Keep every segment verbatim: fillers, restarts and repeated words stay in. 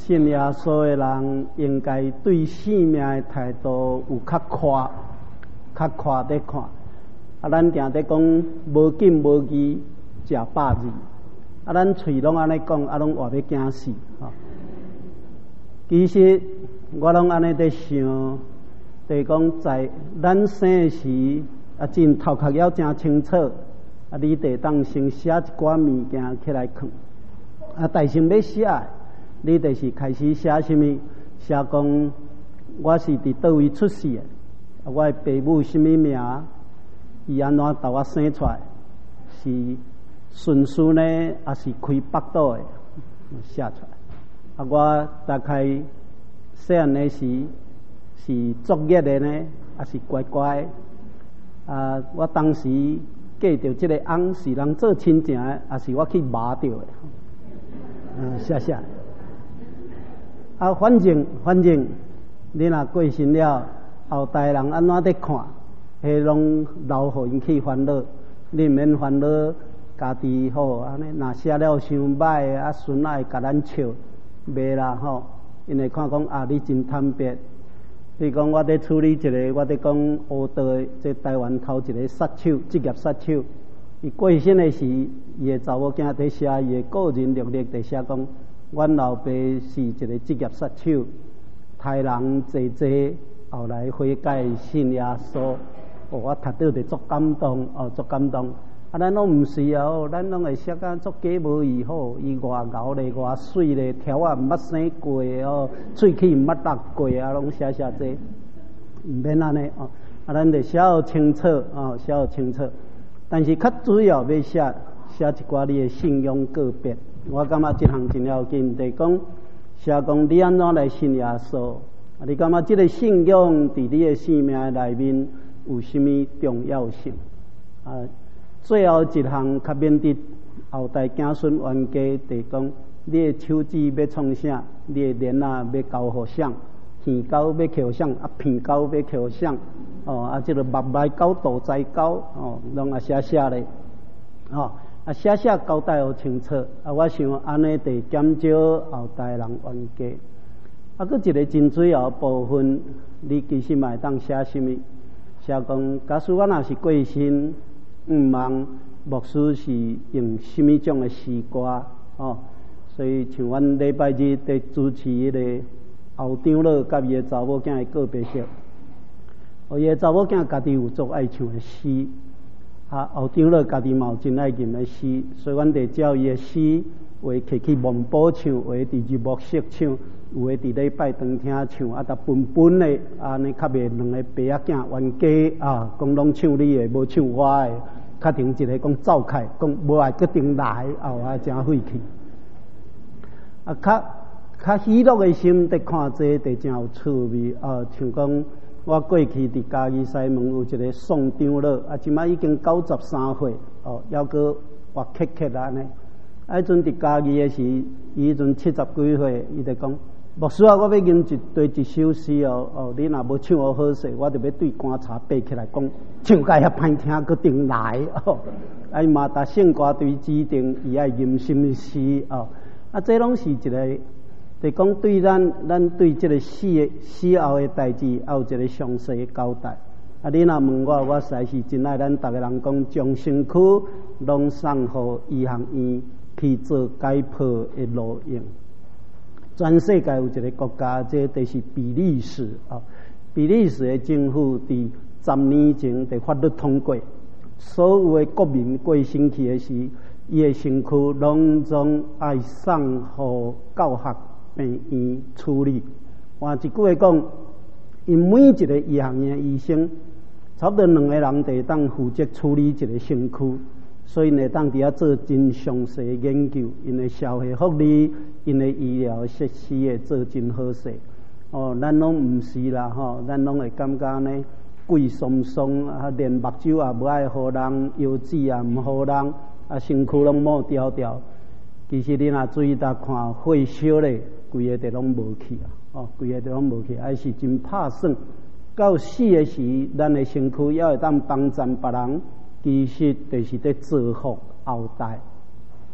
信耶稣的人应该对生命的态度有较宽、较宽在看。啊，咱定在讲无紧无义，食百字。啊，咱喙拢安尼讲，啊，拢活要惊死吼。其实我拢安尼在想，就是讲在咱生时啊，真头壳要真清楚，啊，你得当先写一寡物件起来看。啊，但是要写，你就是开始写什么？写讲我是伫倒位出世的，我的父母什么名？伊安怎把我生出来？是顺序呢，还是开北斗的？写出来。啊，我大概细汉的时是作业的呢，还是乖乖？啊，我当时嫁着这个翁是人做亲情的，还是我去骂着的？嗯，写写。啊，反正反正，你若过身了，后代人安怎在看？迄拢留互因去烦恼，你毋免烦恼家己吼，安尼若写了伤歹啊，孙仔会甲咱笑，袂啦吼，因会看讲啊，你真坦白。比如讲，我伫处理一个，我伫讲黑道的，即台湾头一个杀手，职业杀手。伊过身的时，伊的查某囝伫写伊的个人历历，伫写讲，阮老爸是一个职业杀手，杀人济济，后来悔改信耶稣。哦，我读到就足感动，哦，足感动。啊，咱拢毋是哦，咱拢会写甲足假无义好，伊偌牛咧，偌水咧，条啊毋捌生过哦，喙齿毋捌落过啊，拢写写这，毋免安尼哦。啊，咱得写好清楚哦，写好清楚。但是较主要要写写一寡你的信仰个别，我感觉这项真要紧，就是讲写讲你安怎来信耶稣，啊，你感觉这个信仰伫你的生命内面有什么重要性？啊，最后一项较免得后代子孙冤家，就是讲你的手指要创啥，你的链啊要交互啥，耳狗要扣啥，啊片狗要扣啥，哦啊，这个目来狗、肚仔狗，哦，拢啊写写咧，哦啊写写交代好清楚。啊，我想安尼得减少后代人冤家。啊，佫一个真主要部分，你其实嘛会当写什么？写讲，假使我若是过身，毋茫牧师是用什么种的诗歌哦？所以像阮礼拜日在主持迄个后长老甲伊的查某囝的告别式，哦，伊的查某囝家己有足爱唱的诗，啊，后长老家己嘛有真爱吟的诗，所以阮得照伊的诗，有的摕去蒙宝唱，有的伫日暮色唱。有的伫礼拜堂听唱，啊，逐分分的，安尼较袂两个爸仔囝冤家啊，讲拢唱你的，无唱我的，较停一个讲走开，讲无爱决定来，后啊真晦气。啊，较较喜乐的心，伫看这地真有趣味啊，像讲我过去伫嘉义西门有一个宋长老，啊，即摆已经九十三岁，哦，还阁活咳咳安尼。啊，迄阵伫嘉义的时，伊迄阵七十几岁，伊就讲。牧师啊，我要吟一对一首诗哦，哦，你若无唱好好势，我就要对棺柴爬起来讲，唱甲遐歹听，佮定来哦。啊，伊嘛达圣歌对指定，伊爱吟什么诗哦？啊，这拢是一个，就讲对咱咱对这个死的死后的代志，还有一个详细的交代。啊，你若问我，我实在是真爱咱逐个人讲，将身躯拢送互医学院去做解剖的路用。全世界有一个国家，这就是比利时啊。比利时的政府伫十年前就法律通过，所有的国民过身去的时，伊的身躯拢总爱送互教学病院处理。换一句话讲，因每一个医学院医生，差不多两个人就当负责处理一个身躯。所以呢，当伫遐做真详细的研究，因的社会福利、因的医疗设施会做真好势。哦，咱拢毋是啦吼，咱拢会感觉呢贵松松啊，连目睭也无爱互人，腰子也毋互人，啊身躯拢冇调调。其实你若注意搭看火烧咧，规个就拢无去啊！哦，规个就拢无去，还是真拍算。到死的时，咱的身躯也会当帮衬别人。其实就是在造福后代。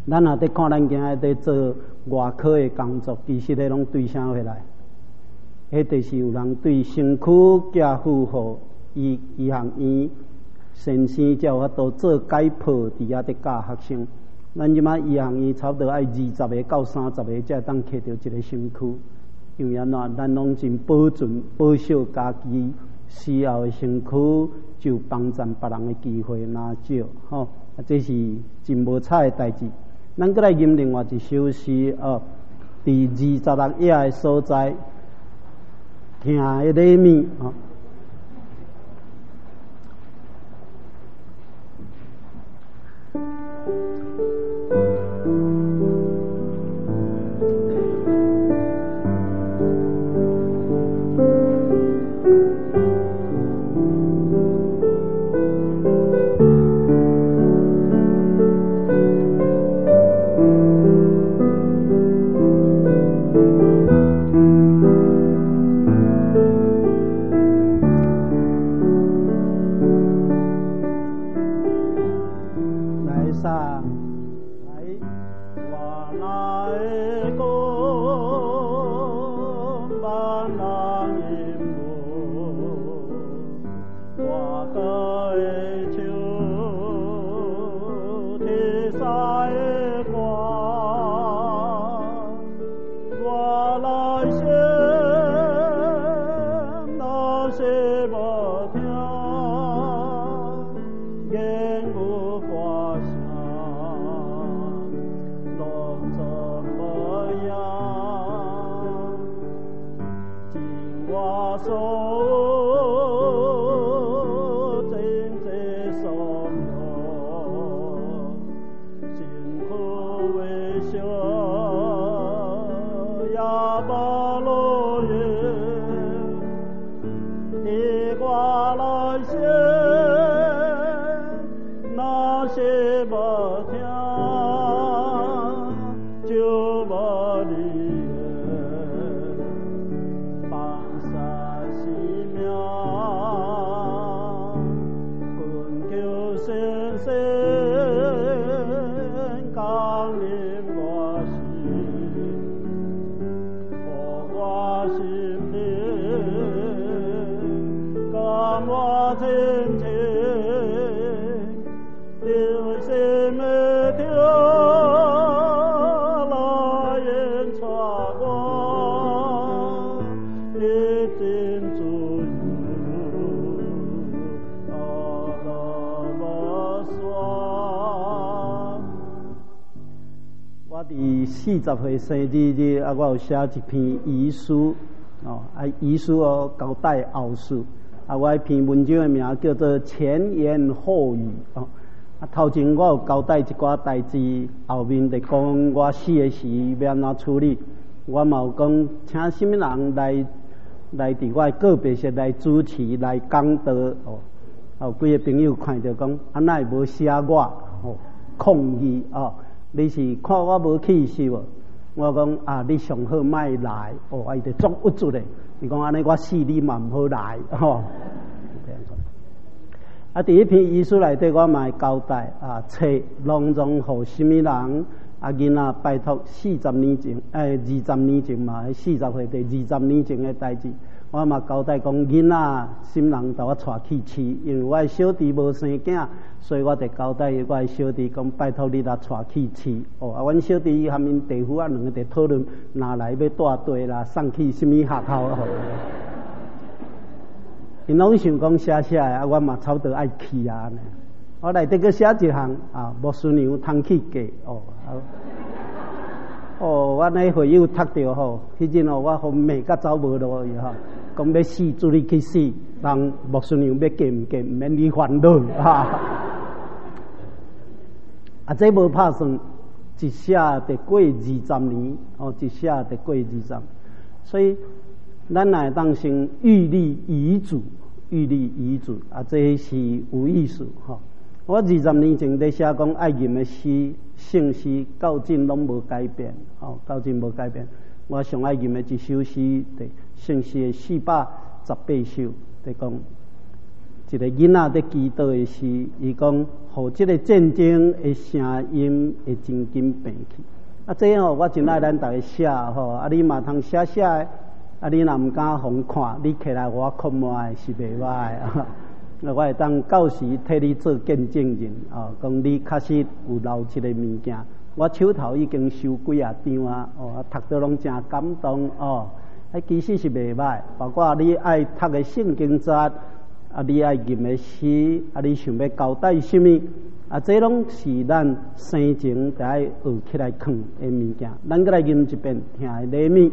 咱也伫看咱今仔伫做外科的工作，其实迄拢对啥回来？迄就是有人对身躯寄付互医医学院先生，才有法度做解剖，伫遐伫教学生。咱即摆医学院差不多爱二十个到三十个，才会当摕到一个身躯。因为安怎，咱拢真保存保守家己需要的身躯，就帮衬别人的机会若少，吼、哦，啊，这是真无彩的代志。咱再来吟另外一首诗哦，伫二十六页的所在，听的礼物哦。四十岁生日日啊，我有写一篇遗书哦，啊遗书哦，交代后事啊。我迄篇文章的名叫做前言后语哦。啊，头前我有交代一寡代志，后面就讲我死的时要安怎处理。我嘛有讲，请什么人来来伫我个别室来主持来讲道哦。啊，有几个朋友看到讲，啊，哪会无写我哦抗议哦？你是看我无气势无？我讲啊，你上好莫来哦，啊，伊就足郁住咧。伊讲安尼，我死你嘛毋好来吼。啊，第一篇遗书内底，我嘛会交代啊，册拢总互什么人啊？囡仔拜托四十年前，诶、欸，二十年前嘛，四十岁第二十年前的代志。我嘛交代讲，囡仔心人把我带去饲，因为我的小弟无生囝，所以我就交代我的小弟讲，拜托你来带去饲。哦，啊，阮小弟含因弟夫啊两个在讨论，哪来要带队啦，送去什么学校哦？因拢想讲写写的，啊，我嘛差不多爱去啊呢。我内底个写一项啊，牧师娘通去嫁哦。哦，我那会友读着吼，迄阵哦，我互骂甲走无路去吼。讲要死，主你去死，人牧师娘要嫁唔嫁，唔免你烦恼哈。啊，这无拍算，一下得过二十年，哦，一下得过二十，所以咱来当成预立遗嘱，预立遗嘱啊，这是有意思哈。我二十年前在写讲爱吟的诗、姓诗，到今拢无改变，哦，到今无改变。我上爱吟的一首诗，对，姓诗的四百十八首，在讲一个囡仔在祈祷的时，伊讲，互这个战争的声音会真紧平去。啊，这吼、哦、我真爱咱大家写吼，啊你嘛通写写的，啊你若毋敢互看，你起来我看卖是袂歹啊。我会当到时替你做见证人啊，讲你确实有留这个物件。我手头已经收几啊张啊，哦，读到拢真感动哦。迄其实是袂歹，包括你爱读的圣经节，啊，你爱吟的诗，啊，你想要交代什么，啊，这拢是咱生前得爱学起来看的物件。咱再来吟一遍，听下礼物。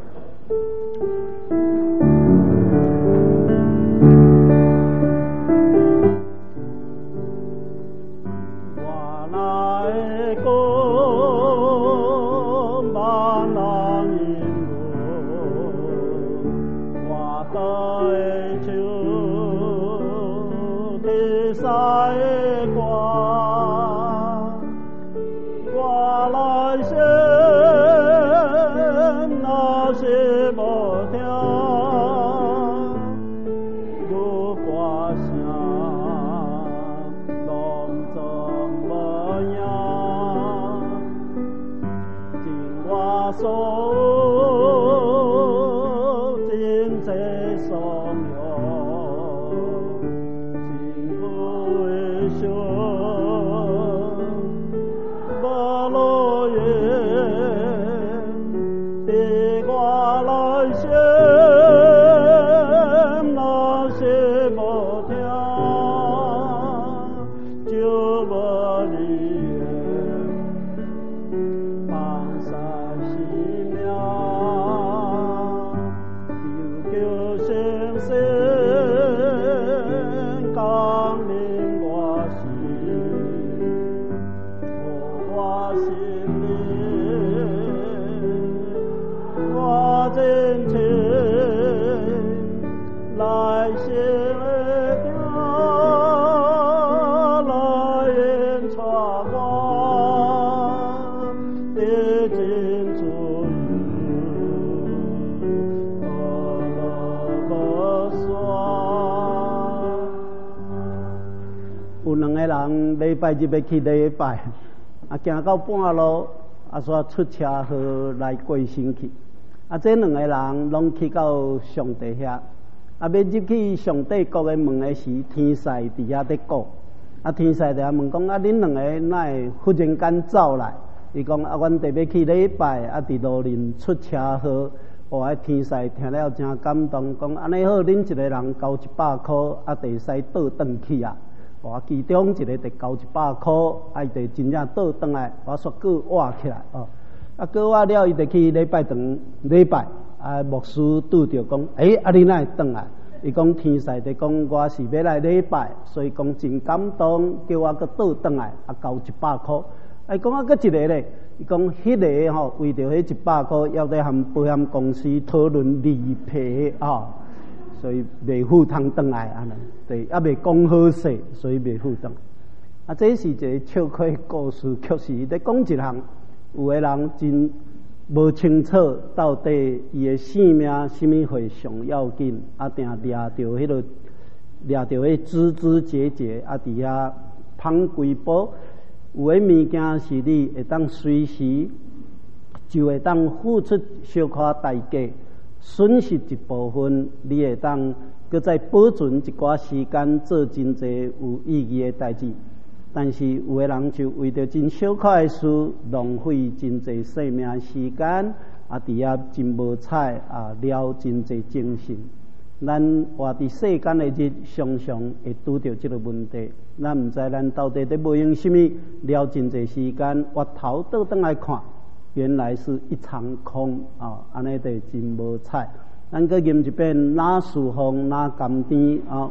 礼拜日要去礼拜，啊，行到半路，啊，煞出车祸来过身去。啊，这两个人拢去到上帝遐，啊，要入去上帝国的门的时，天使伫遐在顾。啊，天使伫遐问讲：啊，恁两个哪会忽然间走来？伊讲：啊，阮特别去礼拜，啊，伫路面出车祸。哇！天使听了真感动，讲安尼好，恁一个人交一百箍，啊，得使倒转去啊。哇！其中一个得交一百箍，啊，得真正倒转来，我说佫活起来哦。啊，佫活了，伊得去礼拜堂礼拜，啊，牧师拄着讲，诶、欸，啊，你哪会转来？伊讲天使得讲我是要来礼拜，所以讲真感动，叫我佫倒转来，啊，交一百箍。啊，伊讲啊，佫一个咧，伊讲迄个吼，为着迄一百箍，要得和保险公司讨论理赔啊。所以袂赴通转来安尼，对，还袂讲好势，所以袂赴转。啊，这是一个笑话故事，确实在讲一项，有个人真无清楚到底伊的性命什么会上要紧，啊，定抓着迄个抓着迄枝枝节节，啊，伫遐芳规宝，有个物件是你会当随时就会当付出小可代价。损失一部分，你会当搁再保存一寡时间做真侪有意义的代志。但是有个人就为着真小可的事，浪费真侪生命时间，啊，伫遐真无彩啊，了真侪精神。咱活伫世间的日，常常会拄着这个问题。咱毋知咱到底在无用什么，了真侪时间，我头倒转来看。原来是一场空啊！安尼就真无彩。咱搁吟一遍哪树风哪甘甜啊！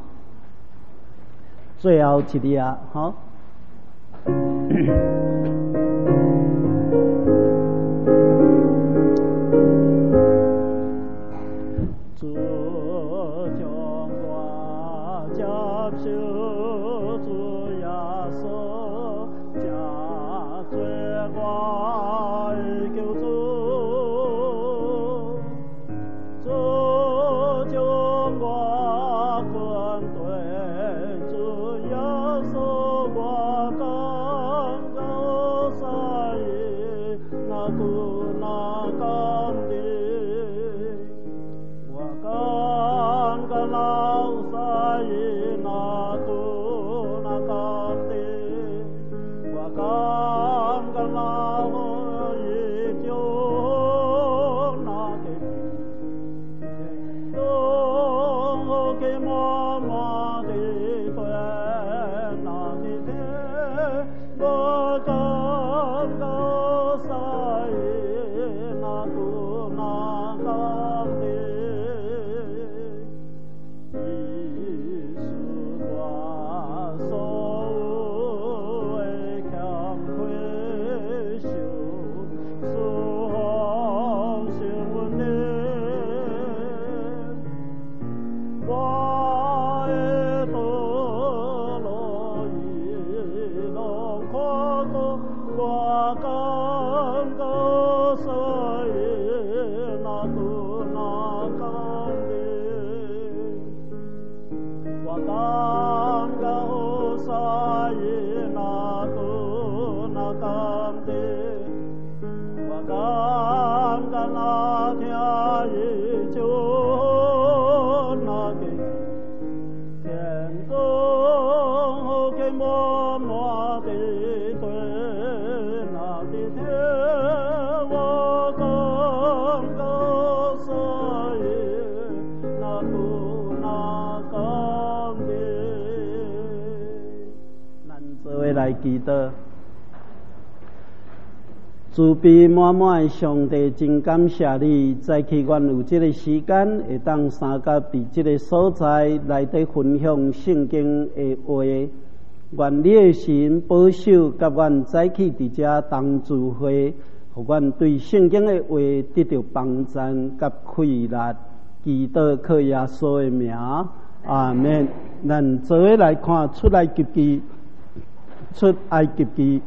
最后一字啊，好。主将我接受，主耶稣加罪我。主将我分对来祈祷，慈悲满满的上帝，真感谢你，再去阮有这个时间，会当三甲伫这个所在来底分享圣经的话。愿你的神保守，甲阮再去伫遮同聚会，互阮对圣经的话得到帮助甲快乐。祈祷靠耶稣的名，阿们。咱做伙来看出来及记。出埃及记，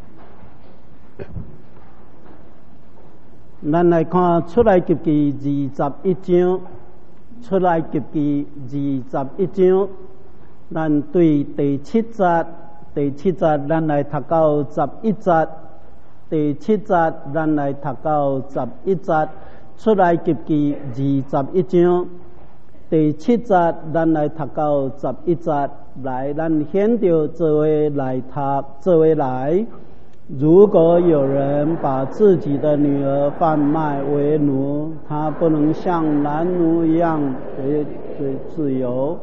咱来看出埃及记二十一章。出埃及记二十一章，咱对第七节，第七节咱来读到十一节，第七节咱来读到十一节。出埃及记二十一章，第七节咱来读到十一节。来，咱先着这位来读，这位来。如果有人把自己的女儿贩卖为奴，他不能像男奴一样得得自由。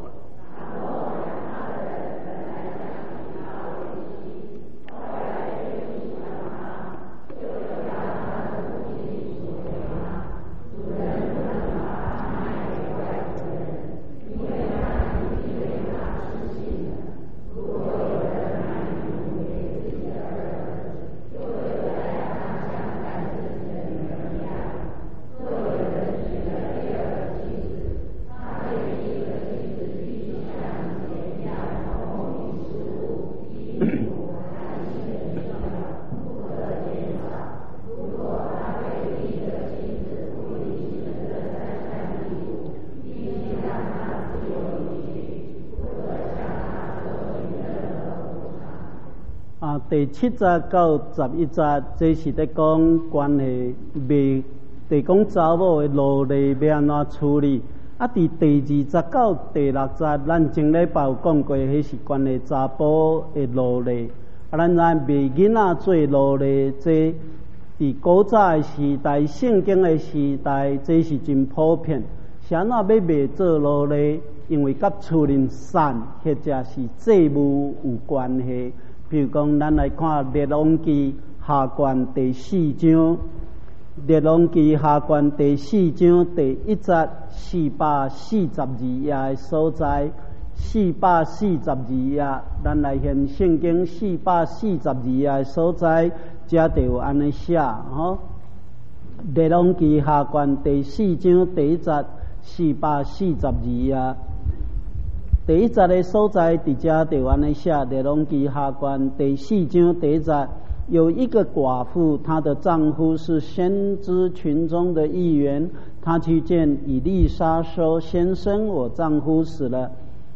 第七节到十一节，这是在讲关系未，在讲查某的奴隶要安怎处理。啊，伫第二节到第六节，咱前礼拜有讲过，迄是关于查甫的奴隶。啊，咱知卖囡仔做奴隶，这伫古早的时代、圣经的时代，这是真普遍。是安怎要卖做奴隶？因为甲厝人散，或者是债务有关系。譬如讲，咱来看《列王记》下卷第四章，《列王记》下卷第四章第一节四百四十二页的所在，四百四十二页，咱来现圣经四百四十二页的所在，遮就有安尼写吼，《列王记》下卷第四章第一节四百四十二页。第一节的所在，伫遮就安尼写，《列王记》下卷第四章第一节，有一个寡妇，她的丈夫是先知群中的一员，她去见以利沙说：“先生，我丈夫死了，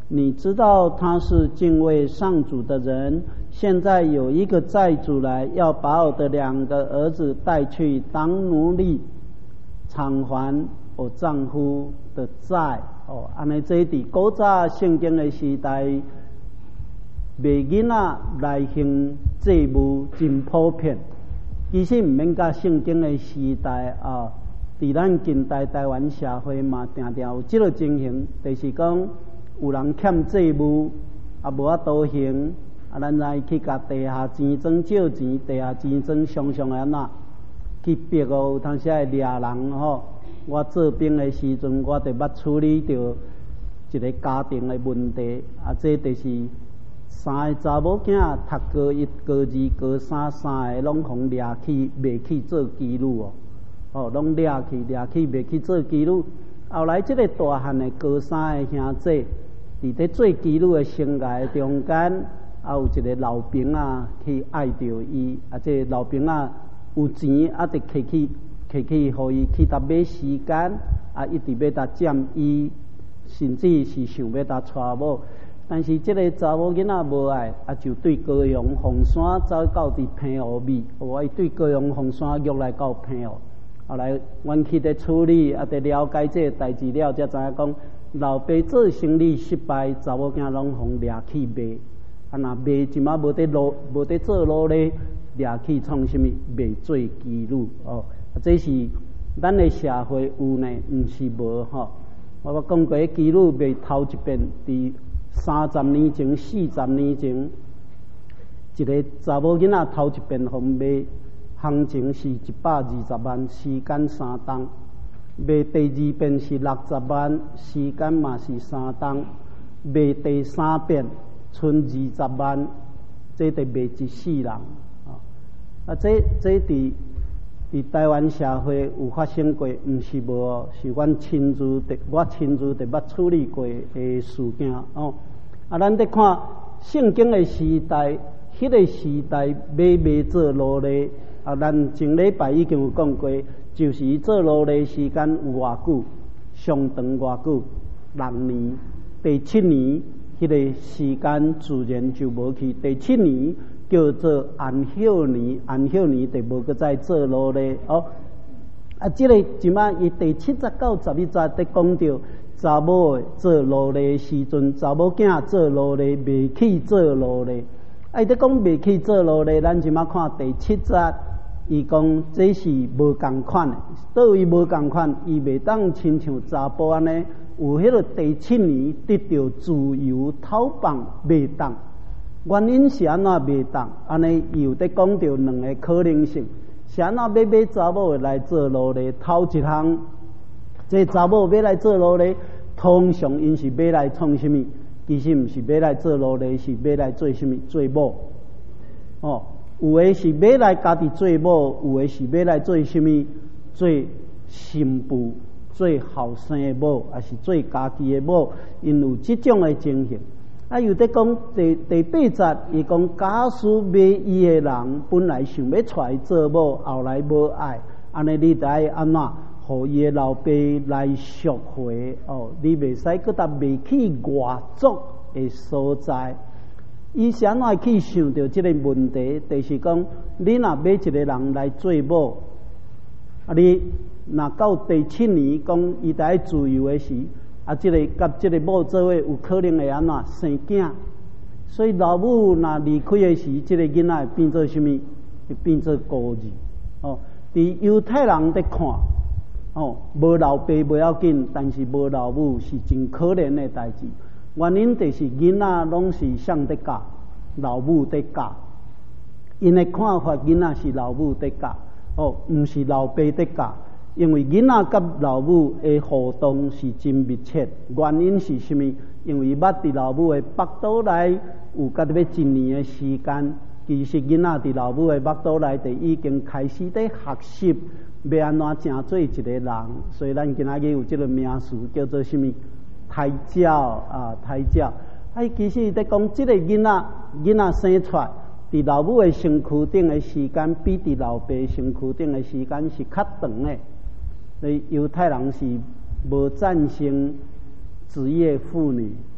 你知道他是敬畏上主的人，现在有一个债主来，要把我的两个儿子带去当奴隶，偿还我丈夫的债。哦，安尼这伫古早圣经的时代，卖囡仔来行债务真普遍。其实唔免甲圣经的时代啊，伫咱近代台湾社会嘛，定定有即个情形，就是讲有人欠债务，啊无法度还，啊咱来去甲地下钱庄借钱，地下钱庄常常安那去逼哦，有当时会掠人吼。我做兵的时阵，我就捌处理着一个家庭的问题，啊，这就是三个查某囝读高一、高二、高三，三个拢互掠去，卖去做妓女哦，哦，拢掠去、掠去、卖去做妓女。后来这个大汉的高三的兄弟，伫咧做妓女的生涯中间，啊，有一个老兵啊去爱着伊，啊，这个老兵啊有钱，啊，得摕去。摕去，互伊去搭买时间，啊，一直要搭占伊，甚至是想要搭娶某。但是这个查某囡仔无爱，啊，就对高阳凤山走到伫平湖咪，我伊对高阳凤山约来到平湖。后来阮去咧处理，啊，伫了解这个代志了，才知影讲老爸做生意失败，查某囝拢互掠去卖，啊，若卖即马无得路，无得做路咧，掠去创什么？卖做妓女哦。这是咱的社会有呢，毋是无吼。我捌讲过，妓女卖头一遍，伫三十年前、四十年前，一个查某囡仔头一遍互卖，行情是一百二十万，时间三档；卖第二遍是六十万，时间嘛是三档；卖第三遍剩二十万，这得卖一世人啊！啊，这这伫。伫台湾社会有发生过，毋是无，是阮亲自的，我亲自的捌处理过的事件哦。啊，咱得看圣经的时代，迄、那个时代买卖做奴隶啊，咱前礼拜已经有讲过，就是伊做奴隶时间有偌久，上长偌久，六年，第七年迄、那个时间自然就无去，第七年。叫做安休年，安休年就无搁再做奴隶哦。啊，即、这个即马伊第七十九、十一节在讲到查某做奴隶时阵，查某囝做奴隶，未去做奴隶。啊，伊在讲未去做奴隶，咱即马看第七节，伊讲这是无共款的，倒位无共款，伊袂当亲像查甫安尼，有迄个第七年得到自由讨放，袂当。原因是安怎袂当？安尼又得讲到两个可能性，是安怎要买查某来做奴隶？头一项，这查某要来做奴隶，通常因是要来创什么？其实毋是要来做奴隶，是要来做什么？做某。哦，有的是要来家己做某，有的是要来做什么？做新妇、做后生的某，还是做家己的某？因有这种的情形。啊，有得讲第第八节，伊讲假使买伊的人本来想要出来做某，后来无爱，安尼你得安怎，互伊的老爸来赎回哦？你袂使搁搭卖去外族的所在。伊是安怎去想到这个问题？就是讲，你若买一个人来做某，啊，你若到第七年讲伊得自由的时。啊，这个甲这个某做伙有可能会安怎生囝？所以老母若离开的时，这个囡仔会变做什么？会变做孤儿哦。伫犹太人在看哦，无老爸不要紧，但是无老母是真可怜的代志。原因就是囡仔拢是谁在教，老母在教。因的看法，囡仔是老母在教，哦，毋是老爸在教。因为囡仔甲老母的互动是真密切，原因是什么？因为捌伫老母的腹肚内有甲要一年的时间，其实囡仔伫老母的腹肚内就已经开始在学习要安怎成做一个人，所以咱今仔日有这个名词叫做什么？胎教啊，胎教。哎，其实在讲这个囡仔，囡仔生出来，伫老母的身躯顶的时间，比伫老爸身躯顶的时间是较长的。所以犹太人是无赞成职业妇女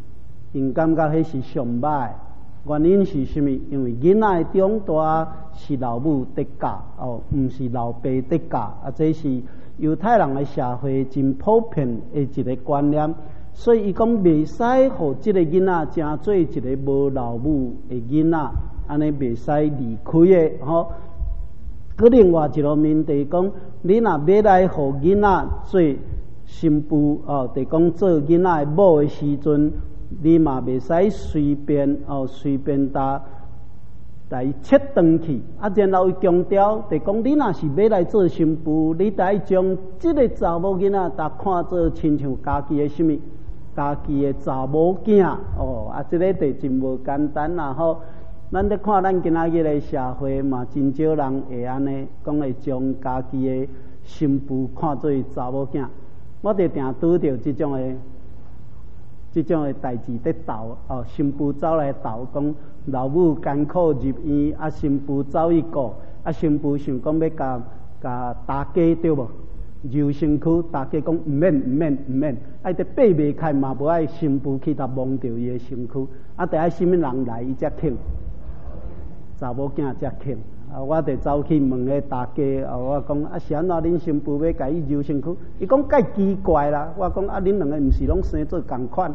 因感觉迄是上歹。原因是什么？因为囡仔长大是老母得教，哦，毋是老爸得教。啊，这是犹太人的社会真普遍的一个观念。所以伊讲袂使互即个囡仔成做一个无老母的囡仔，安尼袂使离开的吼。佮另外一个面就是讲，你若要来互囡仔做新妇哦，就是讲做囡仔的某的时阵。你嘛袂使随便哦，随便搭来切断去。啊，然后强调，就讲你若是要来做新妇，你得将即个查某囡仔，搭看做亲像家己的什么，家己的查某囝哦。啊，即、這个就真无简单啦吼。咱咧看咱今仔日的社会嘛，真少人会安尼讲会将家己的新妇看做查某囝。我就定拄着即种的。这种的代志在斗哦，新妇走来斗，讲老母艰苦入院，啊，新妇走去顾，啊，新妇想讲要甲甲大家对无？揉身躯，大家讲唔免唔免唔免，爱得爬袂开嘛，无爱新妇去甲摸着伊的身躯，啊，得爱什么人来伊才肯，查某囝才肯。啊，我就走去问个大家，啊，我讲啊，是安怎恁新妇要甲伊揉身躯？伊讲介奇怪啦，我讲啊，恁两个毋是拢生做共款？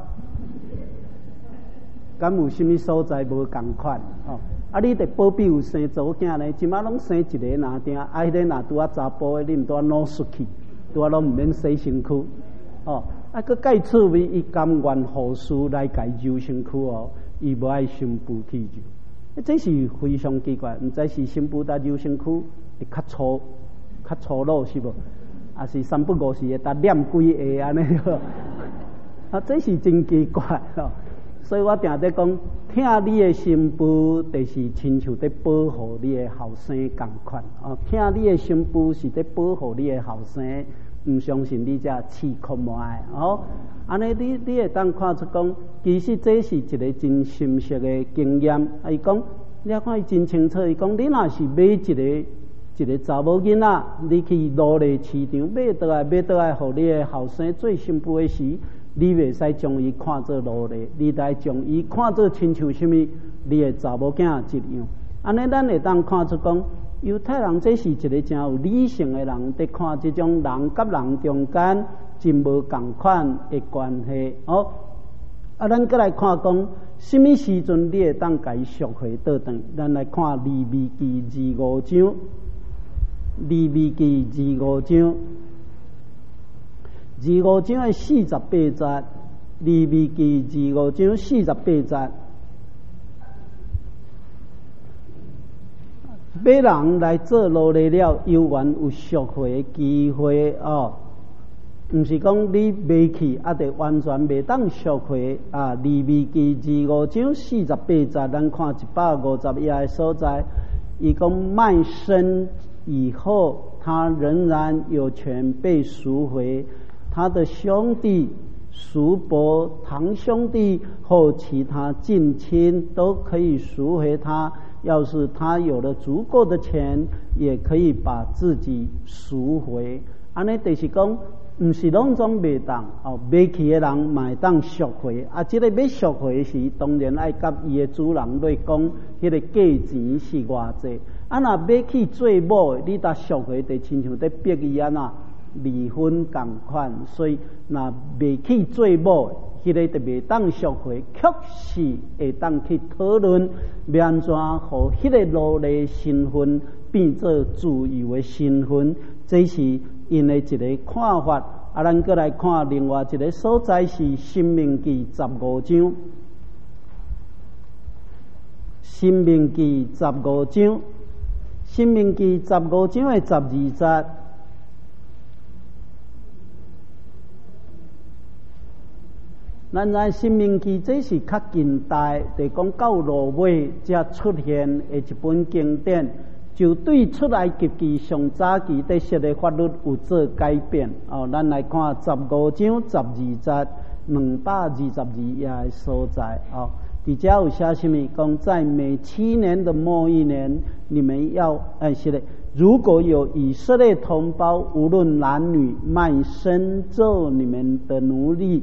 敢有甚物所在无共款？哦，啊，你得保庇有生查某囝呢？即马拢生一个若定，啊，迄个若拄啊查甫的，你毋拄啊攞出去，拄啊拢毋免洗身躯，哦，啊，佮介趣味，伊甘愿护士来甲伊揉身躯哦，伊无爱新妇去揉。这是非常奇怪，毋知是新妇搭揉身躯会较粗、较粗鲁是无？啊是三不五时会搭念几下安尼哦？啊，这是真奇怪哦。所以我定在讲，听你的新妇，就是亲像在保护你的后生共款哦。听你的新妇是在保护你的后生，毋相信你才试看卖哦。安尼你你会当看出讲，其实这是一个真深刻的经验。啊，伊讲，你看伊真清楚，伊讲你若是买一个一个查某囡仔，你去努力市场买倒来买倒来，互你的后生做新妇的时，你袂使将伊看作奴隶，你得将伊看作亲像什么？你的查某囝一样。安尼咱会当看出讲，犹太人这是一个真有理性的人，在看这种人甲人中间真无共款的关系哦。啊，咱再来看讲，什么时阵你会当甲伊赎回倒转？咱来看利未记二五章，利未记二五章，二五章的四十八节，利未记二五章四十八节。买人来做奴隶了，有缘有赎回的机会哦。毋是讲你买去，啊，得完全袂当赎回啊。利未记二五章四十八节，咱看一百五十页的所在，伊讲卖身以后，他仍然有权被赎回，他的兄弟、叔伯、堂兄弟或其他近亲都可以赎回他。要是他有了足够的钱，也可以把自己赎回。安尼就是讲，毋是拢总袂当哦，买去的人嘛会当赎回。啊，这个要赎回时，当然爱甲伊的主人来讲，迄个价钱是偌济。啊，若买去做某的，你搭赎回，就亲像在逼伊安那离婚共款。所以，若买去做某的，迄个就袂当赎回，确实会当去讨论要安怎互迄个奴隶身份变做自由的身份，这是因的一个看法。啊，咱再来看另外一个所在是《申命记》十五章，《申命记》十五章，《申命记》十五章的十二节。咱知《申命记》这是较近代，就讲到落尾才出现的一本经典，就对出埃及记上早期得设的法律有做改变。哦，咱来看十五章十二节，两百二十二页的所在。哦，底下有写什么？讲在每七年的末一年，你们要哎是的，如果有以色列同胞，无论男女，卖身做你们的奴隶。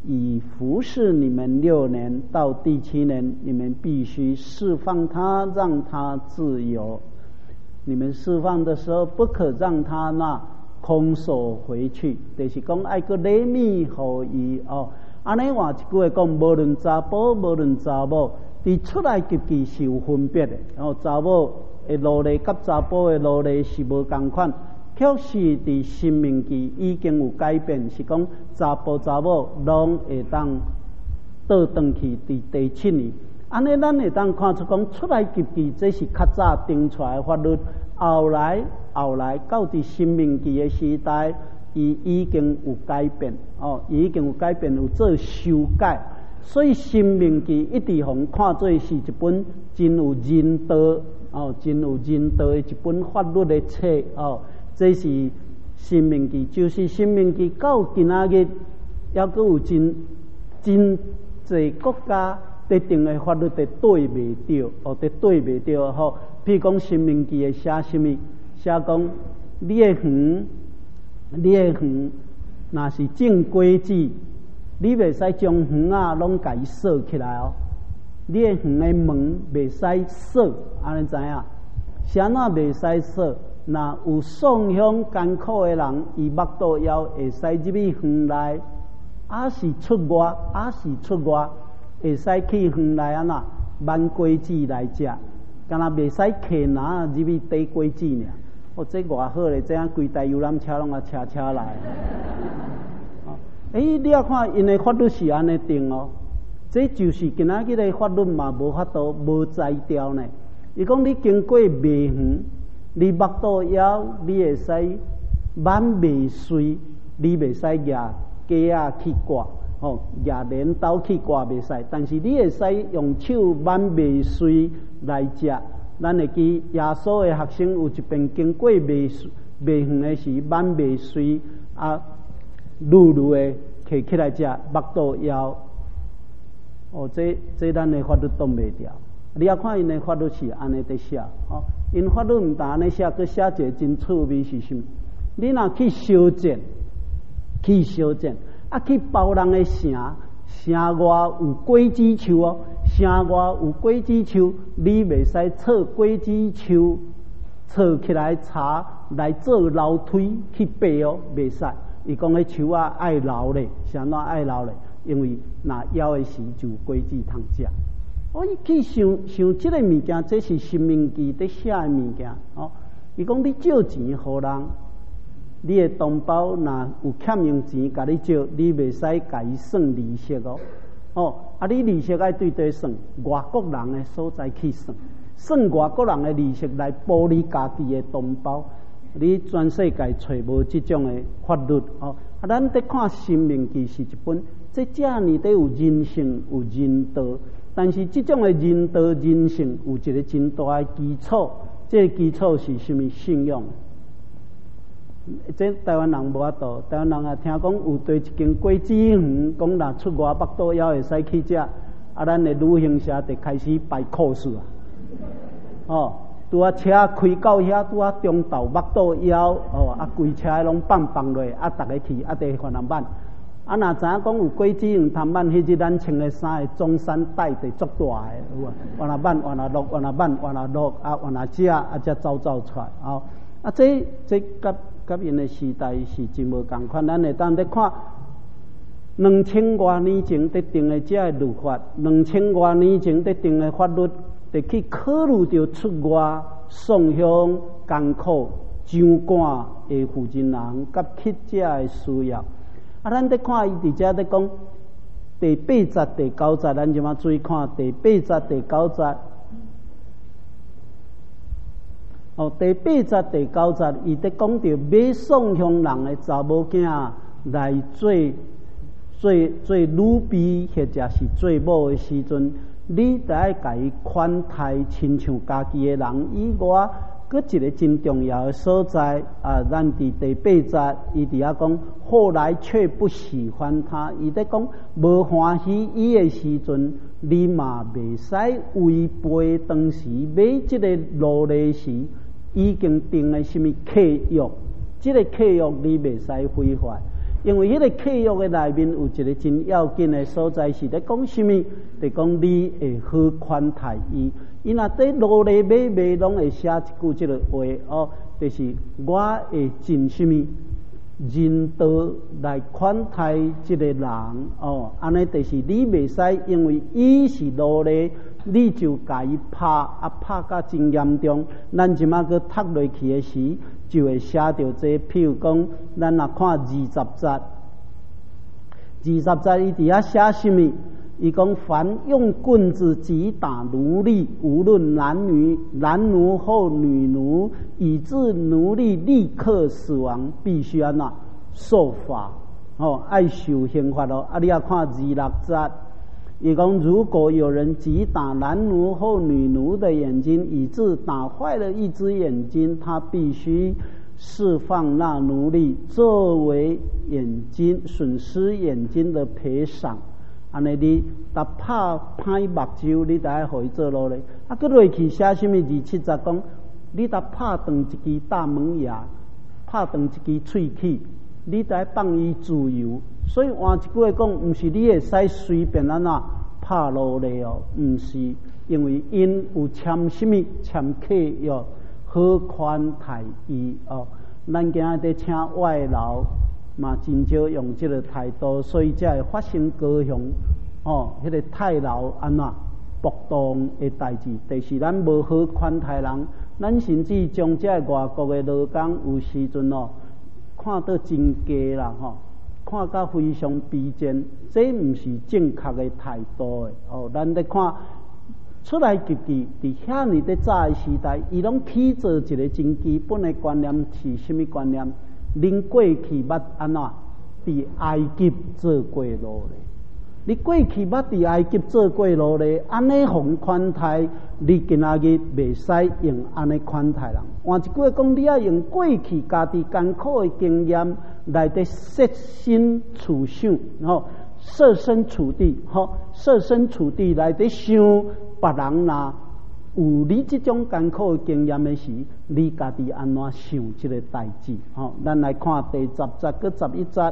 已服侍你们六年，到第七年，你们必须释放他，让他自由。你们释放的时候，不可让他那空手回去，就是讲爱个礼物互伊哦。安尼话一句话讲，无论查甫，无论查某，伫出来及其是有分别的。然后查某的路例甲查甫的路例是无共款。确实伫生命期已经有改变，是讲查甫查某拢会当倒转去伫第七年。安尼咱会当看出讲出来及其这是较早定出来的法律，后来后来到伫生命期的时代，伊已经有改变哦，已经有改变，有做修改。所以生命期一直互看做是一本真有仁道哦，真有仁道的一本法律的册哦。这是生命期，就是生命期到今仔日，还阁有真真侪国家伫定的法律伫对袂着，哦，伫对袂着吼。譬如讲生命期的写什么？写讲你的园，你的园，若是正规矩，你袂使将园啊拢甲伊锁起来哦。你的园的门袂使锁，安尼知影？啥那袂使锁？若有送乡艰苦的人，伊目肚枵会使入去园内，还是出外，还是出外，会使去园内安那挽果子来食，敢若袂使客拿入去缀果子尔。哦，这偌好咧！这样规台游览车拢啊车车来。哦，诶，你要看因的法律是安尼定哦，这就是今仔日的法律嘛，无法度无裁掉呢。伊讲你经过卖园。你目肚枵，你会使挽麦穗，你袂使夹鸡仔去刮，哦，夹镰刀去刮袂使，但是你会使用手挽麦穗来食。咱会记耶稣的学生有一遍经过麦麦园的时，挽麦穗啊，噜噜的摕起来食，目肚枵。哦，这这咱的法律挡袂掉。你要看因的法律是安尼在写，哦，因法律唔但安尼写，佮写一个真趣味是什么？你若去修剪，去修剪，啊去包人的城，城外有果子树哦，城外有果子树，你袂使插果子树，插起来茶来做楼梯去爬哦，袂使。伊讲迄树啊爱留咧，啥哪爱留咧？因为若枵的时就有果子通食。我伊去想想即个物件，这是生命期伫写的物件哦。伊讲你借钱互人，你的同胞若有欠用钱，甲你借，你袂使甲伊算利息哦。哦，啊，你利息爱对对算，外国人的所在去算，算外国人的利息来补你家己的同胞。你全世界找无即种的法律哦。啊，咱伫看生命期是一本，这遮呢得有人性有人道。但是这种的人道人性有一个真大的基础，这个基础是什么？信仰。这台湾人无法度，台湾人也听讲有对一间果子园，讲若出外目肚枵会使去食，啊，咱的旅行社就开始摆酷事啊。哦，拄啊车开到遐，拄啊中昼目肚枵，哦，啊规车拢放放落，啊逐个去，啊地番人版。啊，若知影讲有果子园摊板，迄日咱穿的衫的中山带地足大的，有啊，换啊板，换啊落，换啊板，换啊落，啊换啊食，啊才走走出来。哦，啊这这甲甲因的时代是真无共款。咱会当咧看两千多年前伫定的这律法，两千多年前伫定的法律，得去考虑到出外送乡艰苦、上赶的负责人甲乞者的需要。啊，咱伫看伊伫遮伫讲第八节、第九节，咱即马注意看第八节、第九节。哦，第八节、第九节，伊伫讲到买送乡人的查某囝来做做做女婢或者是做某的时阵，你得爱甲伊款待亲像家己的人以外。搁一个真重要的所在啊，咱伫第八节，伊伫遐讲，后来却不喜欢他，伊伫讲无欢喜伊的时阵，你嘛袂使违背当时买即个奴隶时已经定的什么契约，即、这个契约你袂使毁坏。 因为迄个契约的内面有一个真要紧的所在，是咧讲什么？就讲你会好款待伊。伊若在罗里买卖，拢会写一句即个话哦，就是我会尽什么人道来款待即个人哦。安尼就是你袂使因为伊是罗里，你就甲伊拍啊拍甲真严重。咱即马去读落去的时，就会写着这，譬如讲，咱若看二十节，二十节伊伫遐写什么？伊讲凡用棍子击打奴隶，无论男女，男奴或女奴，以致奴隶立刻死亡，必须安怎受罚？哦，爱受刑罚咯。啊，你要看二六节，伊讲如果有人击打男奴或女奴的眼睛，以致打坏了一只眼睛，他必须释放那奴隶，作为眼睛损失眼睛的赔偿。安尼你搭拍歹目睭，你就爱互伊做落咧。啊，佮落去写什么二七十讲，你搭拍断一支大门牙，拍断一支喙齿，你就爱放伊自由。所以换一句话讲，毋是你会使随便安怎拍落咧哦，毋是，因为因有签什么签契约，好款待伊哦。咱今日在请外劳。嘛，真少用这个态度，所以才会发生高雄哦，迄、那个太劳安怎暴动的代志。第是咱无好款待人，咱甚至将这外国的劳工有时阵哦，看到真假啦吼，看到非常逼真，这毋是正确的态度的哦。咱咧看出来及其伫遐尼咧早的时代，伊拢起做一个真基本的观念是什么观念？恁过去捌安怎伫埃及做过奴咧？你过去捌伫埃及做过奴咧？安尼互款待，你今仔日袂使用安尼款待人。换一句话讲，你要用过去家己艰苦的经验来伫设身处想，吼，设身处地，吼，设身处地来伫想别人呐。有你这种艰苦的经验的时，你家己安怎想这个代志？吼、哦，咱来看第十节跟十一节。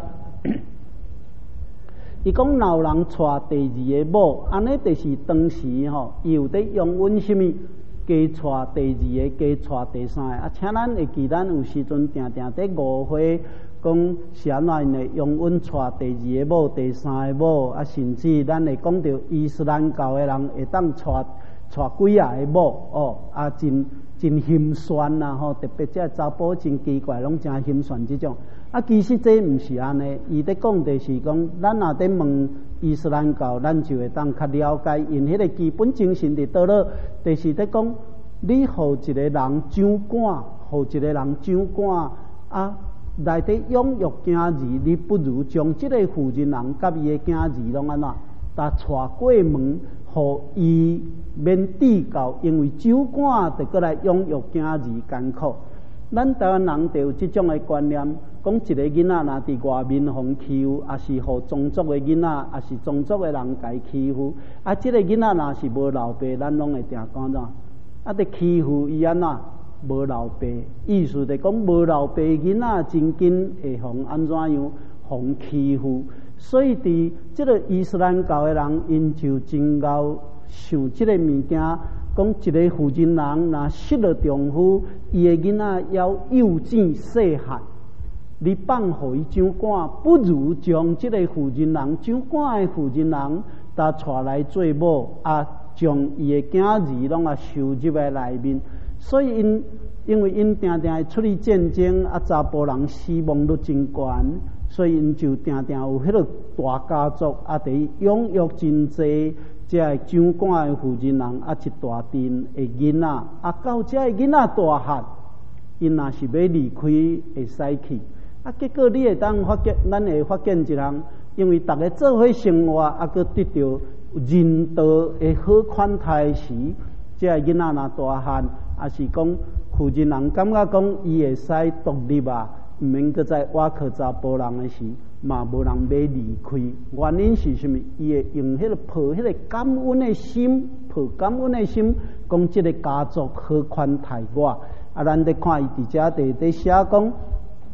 伊讲老人娶第二个某，安尼就是当时吼、哦，伊有伫用阮什么加娶第二个，加娶第三个。啊，请咱会记，咱有时阵定定伫误会，讲是安怎呢？用阮娶第二个某、第三个某，啊，甚至咱会讲到伊斯兰教的人会当娶。娶几啊个某哦，啊真真心酸呐吼，特别这查甫真奇怪，拢真心酸这种。啊，其实这毋是安尼，伊咧讲的是讲，咱若伫问伊斯兰教，咱就会当较了解因迄个基本精神伫倒落。就是咧讲，你互一个人掌管，互一个人掌管啊，内底养育囝儿，你不如将即个妇人人甲伊的囝儿拢安怎，搭带过门。互伊免地教，因为酒馆就过来养育囝儿艰苦。咱台湾人就有这种的观念，讲一个囡仔若伫外面互欺负，也是互宗族的囡仔，也是宗族的人家欺负。啊，这个囡仔若是无老爸，咱拢会定讲怎？啊，得欺负伊安怎？无老爸，意思就讲无老爸囡仔真紧会互安怎样？互欺负。所以，伫即个伊斯兰教的人，因就真够想即个物件，讲一个妇人人若失了丈夫，伊的囡仔要幼稚细汉，你放互伊掌管，不如将即个妇人人掌管的妇人人，搭带来做某，啊，将伊的囝儿拢啊收入在内面。所以因因为因定定会出去战争，啊，查甫人死亡率真悬。所以因就定定有迄个大家族，啊，伫养育真济，这掌管的妇人人，啊，一大阵的囡仔，啊，到这囡仔大汉，因若是要离开，会使去，啊，结果你会当发现，咱会发现一人，因为大家做伙生活，啊，佮得到人道的好款待时，这囡仔若大汉，啊，是讲妇人人感觉讲伊会使独立啊。毋免搁再挖靠查甫人的时，嘛无人要离开。原因是什么？伊会用迄个抱迄个感恩的心，抱感恩的心，讲即个家族好款待我。啊，咱咧看伊伫遮地伫写讲，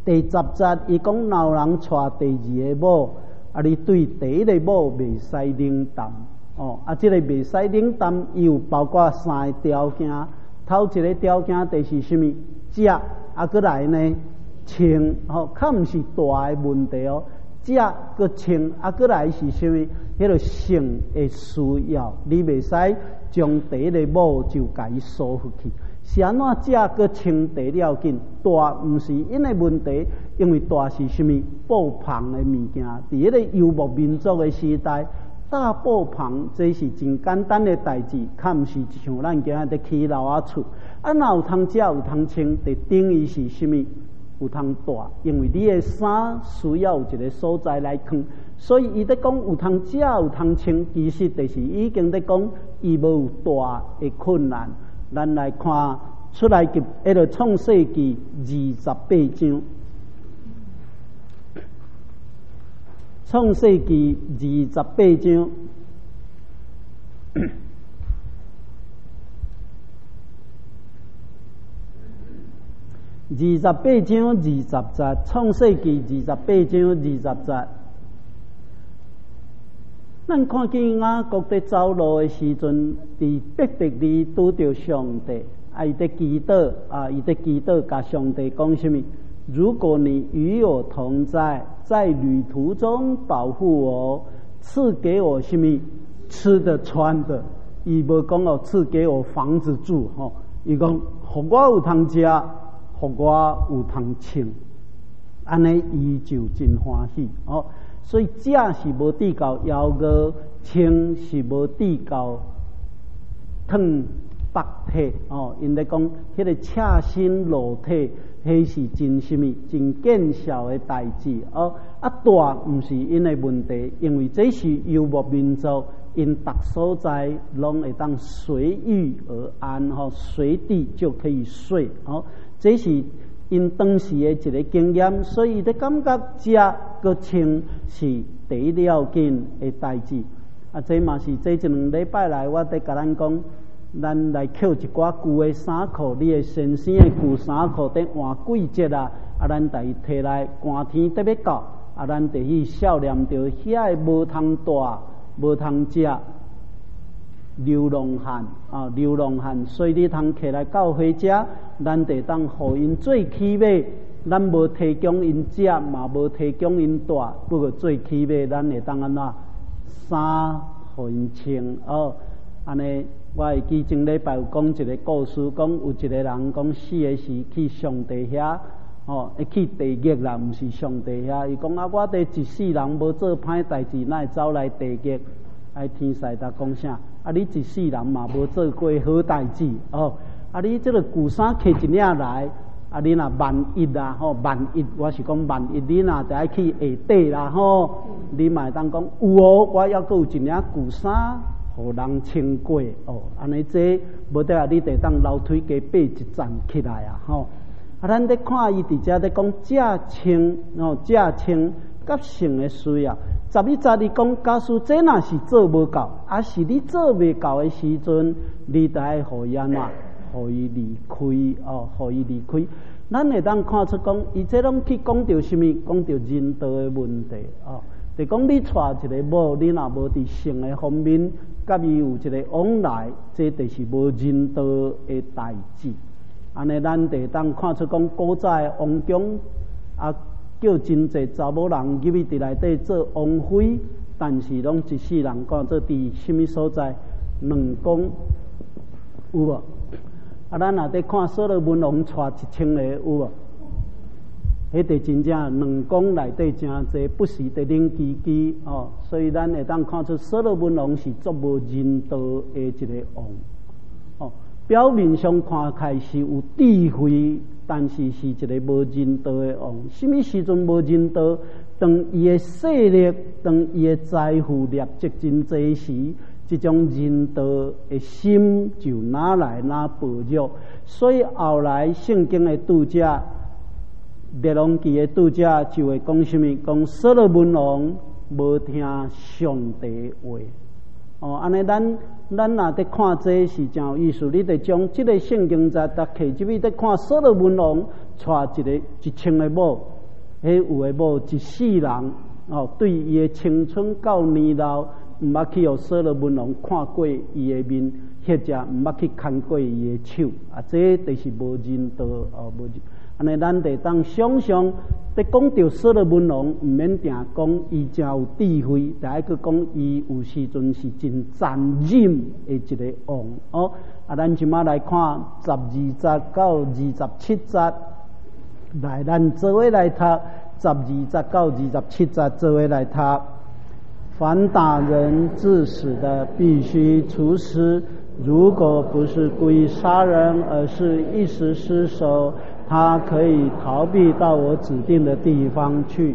第十节伊讲老人娶第二个某，啊，你对第一个某袂使冷淡哦。啊，这个袂使冷淡，伊有包括三个条件。头一个条件就是什么？食啊，过来呢穿哦，较毋是大的问题哦。食个穿啊，过来是什么？迄个性的需要，你袂使将第一个某就甲伊锁回去。是安怎食个穿第了紧？大毋是因的问题，因为大是什么？布棚的物件。伫迄个游牧民族的时代，搭布棚这是真简单的代志，较毋是像咱今仔日起楼啊厝。啊，若有通食有通穿，就等于是什么？有通大，因为你的衫需要有一个所在来藏，所以伊在讲有通食有通穿，其实就是已经在讲伊无有大的困难。咱来看出来及迄个创世纪二十八章，创世纪二十八章。二十八章二十节，创世纪二十八章二十节。咱看见雅各在走路的时阵，伫伯特利拄着上帝，啊，伊在祈祷，啊，伊在祈祷，甲上帝讲什么？如果你与我同在，在旅途中保护我，赐给我什么？吃的穿的。伊无讲哦，赐给我房子住，吼，伊讲，互我有通食。互我有通穿，安尼伊就真欢喜哦。所以食是无抵到腰饿，穿是无抵到烫白体哦。因咧讲，迄个赤身裸体，迄是真什么？真见效的代志哦。啊，大毋是因的问题，因为这是游牧民族，因逐所在拢会当随遇而安吼，随地就可以睡哦。这是因当时的一个经验，所以伊感觉食个穿是第一要紧的代志。啊，这嘛是这一两礼拜来，我伫甲咱讲，咱来捡一寡旧的衫裤，你的先生的旧衫裤伫换季节啊，啊，咱带伊摕来，寒天得要到，啊，咱得去孝念着遐个无通大、无通食。流浪汉啊，流浪汉，所以你通起来教会遮，咱得当互因做起码，咱无提供因食，嘛无提供因大，不过做起码，咱会当安怎衫互因穿哦。安尼，我会记前礼拜有讲一个故事，讲有一个人讲死的时去上帝遐，哦，去地狱啦，毋是上帝遐。伊讲啊，我伫一世人无做歹代志，哪会走来地狱？爱天使达讲啥？啊，你一世人嘛无做过好代志哦。啊，你这个旧衫摕一领来，啊，你若万一啦吼，万一我是讲万一，你若得爱去下底啦吼，你嘛会当讲有哦，我还阁有一领旧衫，互人穿过哦。安尼这无得啊，你得当楼梯加爬一站起来啊吼。啊，咱咧看伊伫遮咧讲食穿哦，食穿甲性的需要。十一节你讲，假使这若是做无够，啊是你做未够的时阵，你得爱互伊安怎，互伊离开哦，互伊离开。咱会当看出讲，伊这拢去讲到什么？讲到人道的问题哦。就讲你娶一个某，你若无伫性的方面，甲伊有一个往来，这就是无人道的代志。安尼咱得当看出讲，古早的王宫啊。叫真侪查某人入去伫内底做王妃，但是拢一世人讲做伫什么所在？两宫有无？啊，咱若伫看所罗门王娶一千个有无？迄个真正两宫内底真侪，不时伫冷叽叽哦。所以咱会当看出所罗门王是足无人道的一个王哦。表面上看起是有智慧，但是是一个无人道的王。什么时阵无人道？当伊的势力，当伊的财富业绩真济时，这种人道的心就哪来哪薄弱。所以后来圣经的读者，列王记的读者就会讲什么？讲所罗门王无听上帝话。哦，安尼咱咱若伫看这是真有意思，你得将这个圣经在搭起，即位在看所罗门王娶一个一千个某，迄有诶某一世人哦，对伊诶青春到年老，毋捌去互所罗门王看过伊诶面，或者毋捌去牵过伊诶手，啊，这就是无人道哦，无人。安尼，咱得当想想，在讲到所罗门王，毋免定讲伊真有智慧，第一个讲伊有时阵是真残忍的一个王哦。啊，咱即马来看十二节到二十七节，来，咱做伙来读十二节到二十七节，做伙来读。凡打人致死的，必须处死。如果不是故意杀人，而是一时失手，他可以逃避到我指定的地方去。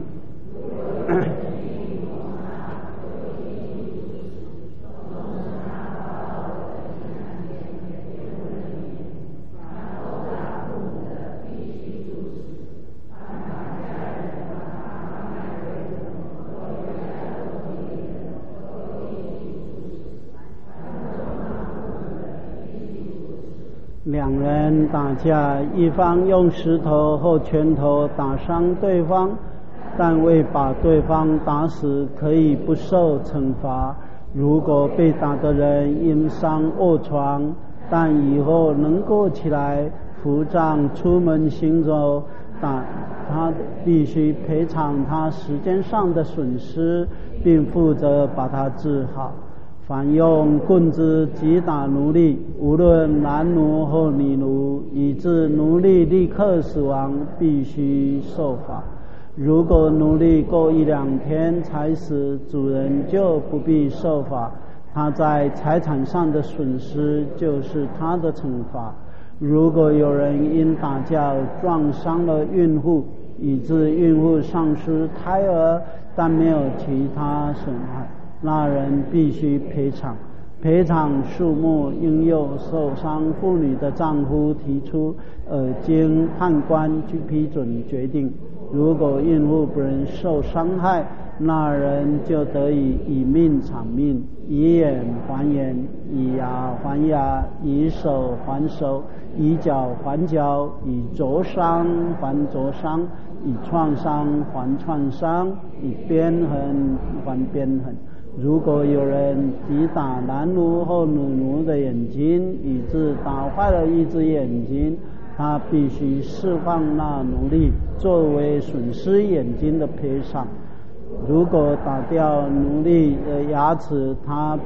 两人打架，一方用石头或拳头打伤对方，但未把对方打死，可以不受惩罚。如果被打的人因伤卧床，但以后能够起来扶杖出门行走，打他必须赔偿他时间上的损失，并负责把他治好。凡用棍子击打奴隶，无论男奴或女奴，以致奴隶立刻死亡，必须受罚。如果奴隶过一两天才死，主人就不必受罚，他在财产上的损失就是他的惩罚。如果有人因打架撞伤了孕妇，以致孕妇丧失胎儿，但没有其他损害，那人必须赔偿。赔偿数目应由受伤妇女的丈夫提出，而经判官去批准决定。如果孕妇不能受伤害，那人就得以以命偿命，以眼还眼，以牙还牙，以手还手，以脚还脚，以灼伤还灼伤，以创伤还创伤，以鞭痕还鞭痕。如果有人击打男奴或女奴的眼睛，以致打坏了一只眼睛，他必须释放那奴隶，作为损失眼睛的赔偿。如果打掉奴隶的牙齿，他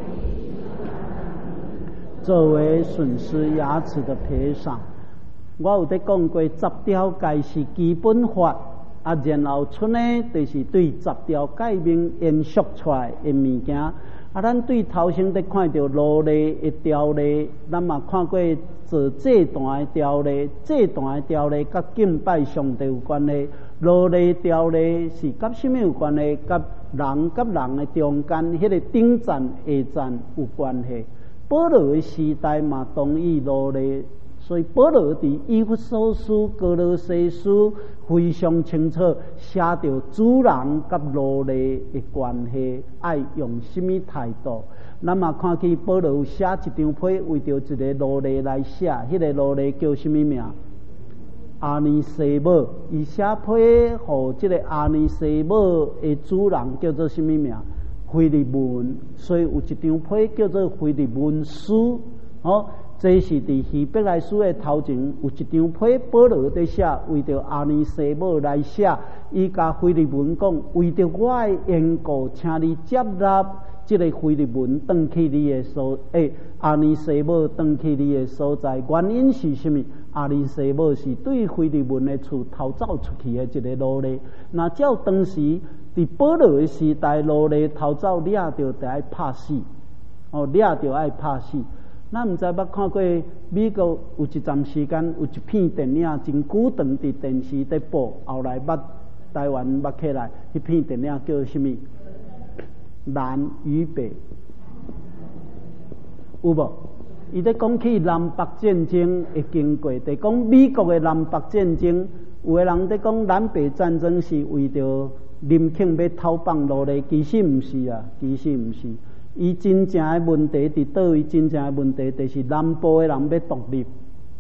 作为损失牙齿的赔偿。我有在讲过，十条戒是基本法。啊，然后剩诶，就是对十条诫命延续出来诶物件。啊，咱对头先在看到罗例诶条例，咱嘛看过做这段诶条例，这段诶条例甲敬拜上帝有关系。罗例条例是甲什么有关系？甲人甲人诶中间迄个顶战下战有关系。保罗诶时代嘛同意罗例。所以保罗伫以弗所书、哥罗西书非常清楚写到主人甲奴隶的关系，爱用什么态度。咱嘛看见保罗写一张批，为着一个奴隶来写，迄、那个奴隶叫什么名？阿尼西姆。伊写批互即个阿尼西姆的主人叫做什么名？腓利门。所以有一张批叫做腓利门书。哦。这是伫希伯来书的头前有一张批，保罗在写，为着阿尼西姆来写。伊甲腓利门讲，为着我的缘故，请你接纳这个腓利门转去你的所，诶，阿尼西姆转去你的所在。原因是什么？阿尼西姆是对腓利门的厝逃走出去的一个奴隶。那照当时伫保罗的时代，奴隶逃走抓着就爱拍死，哦，抓着爱拍死。咱毋知捌看过美国有一段时间有一片电影真久长伫电视在播，后来捌台湾捌起来，迄片电影叫什么？南与北，有无？伊在讲起南北战争的经过，在讲美国的南北战争，有个人在讲南北战争是为着林肯要偷放奴隶，其实毋是啊，其实毋是。伊真正的问题伫倒位？真正的问题就是南部的人要独立，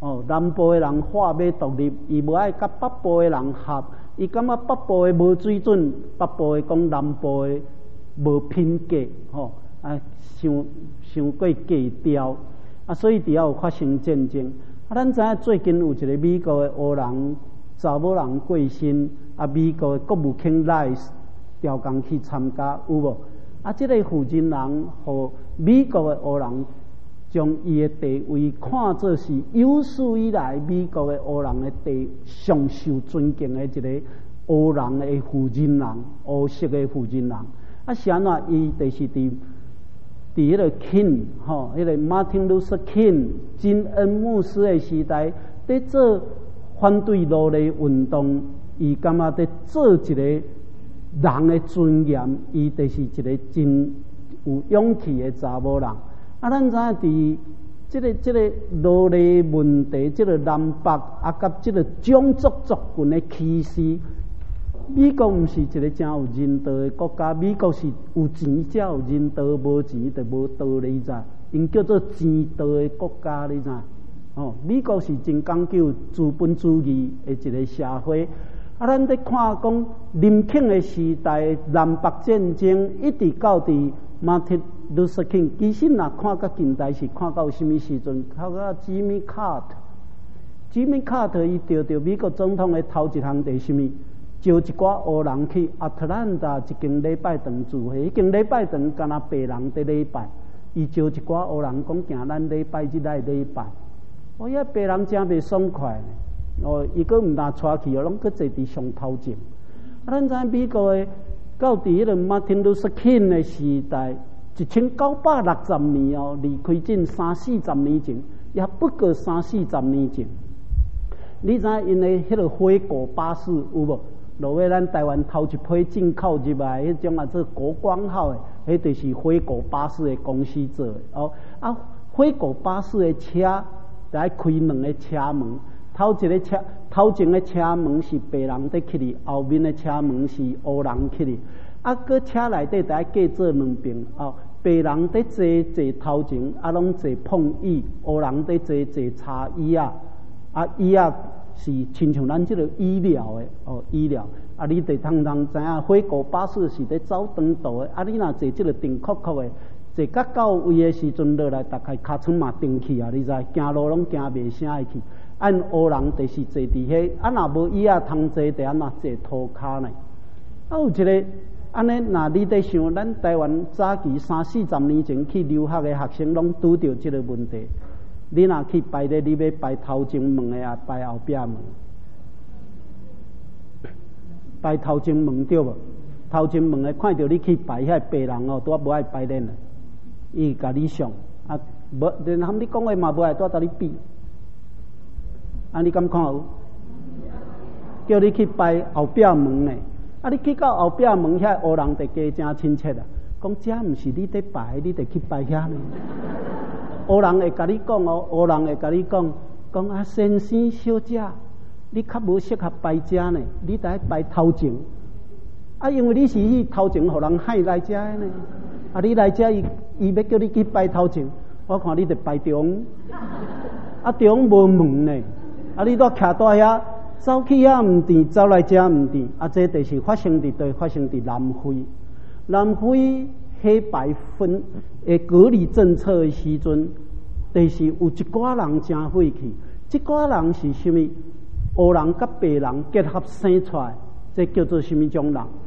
哦，南部的人话要独立，伊无爱甲北部的人合，伊感觉北部的无水准，北部的讲南部的无品格，吼、哦、啊，伤伤过低调，啊，所以只要有发生战争。啊，咱知影最近有一个美国的黑人查某人过身，啊，美国的国务卿赖斯调工去参加，有无？啊，这个负责人和美国的黑人将伊的地位看作是有史以来美国的黑人的地上受尊敬的一个黑人的负责人，黑色的负责人。啊，是安怎？伊就是伫伫迄个 King 吼，迄个 Martin Luther King 金恩牧师的时代，在做反对奴隶运动，伊感觉在做一个人的尊严，伊就是一个真有勇气的查某人。啊，咱知影伫即个即个奴隶问题，即个南北啊，甲即个种族族群的歧视。美国毋是一个真有人道的国家，美国是有钱才有人道，无钱就无道理，你知？因叫做钱道的国家，你知？哦，美国是真讲究资本主义的一个社会。啊，咱在看讲林肯的时代，南北战争一直到伫马丁路瑟金，其实若看到近代是看到什么时阵？看到吉米卡特，吉米卡特伊得到美国总统的头一项第什么？招一寡黑人去亚特兰大一间礼拜堂聚会，迄间礼拜堂敢若白人在礼拜，伊招一寡黑人讲行咱礼拜日来礼拜，我遐白人真袂爽快呢。哦，伊佫毋但带去哦，拢佫坐伫上头前。啊，咱知美国诶，到伫迄个马丁路瑟金诶时代，一千九百六十年哦，离开近三四十年前，也不过三四十年前。你知因诶迄个火果巴士有无？落尾咱台湾头一批进口入来，迄种啊做国光号诶，迄就是火果巴士诶公司做诶。哦，啊，火果巴士诶车，就爱开两个车门，头一个车头前诶车门是白人伫起哩，后面诶车门是黑人起哩。啊，搁车内底就爱隔做两边，哦，白人伫坐坐头前，啊，拢坐碰椅；黑人伫坐坐叉椅啊，啊椅啊。是亲像咱即个医疗的哦，医疗啊，你得通通知影，火果巴士是伫走长途的，啊，你若坐即个定曲曲的，坐到到位的时阵落来，大概尻川嘛定去啊，你知？行路拢行袂省会去。按黑人就是坐伫迄，啊，若无椅啊通坐，得安怎坐涂骹呢？啊，有一个安尼，若你伫想，咱台湾早期三四十年前去留学的学生，拢拄着即个问题。你若去排咧，你要排头前门的啊，排后壁门。排头前门对无？头前门的看到你去排遐白人哦，拄无爱排咧，伊甲你上啊，无然后你讲的嘛无爱拄甲你比，啊，你敢看有？叫你去排后壁门呢？啊，你去到后壁门遐黑人就加真亲切啊，讲遮毋是你伫排，你得去排遐呢。黑人会甲你讲哦，黑人会甲你讲，讲啊，先生小姐，你较无适合排遮呢，你得排头前。啊，因为你是去头前，互人害来遮呢。啊，你来遮，伊伊要叫你去排头前，我看你得排中。啊，中无门呢，啊，你都徛在遐，走去遐毋对，走来遮毋对。啊，这就是发生伫对，发生伫南非，南非。黑白分诶隔离政策的时阵，就是有一寡人真晦气。这寡人是什么？黑人甲白人结合生出来，这叫做什么种人？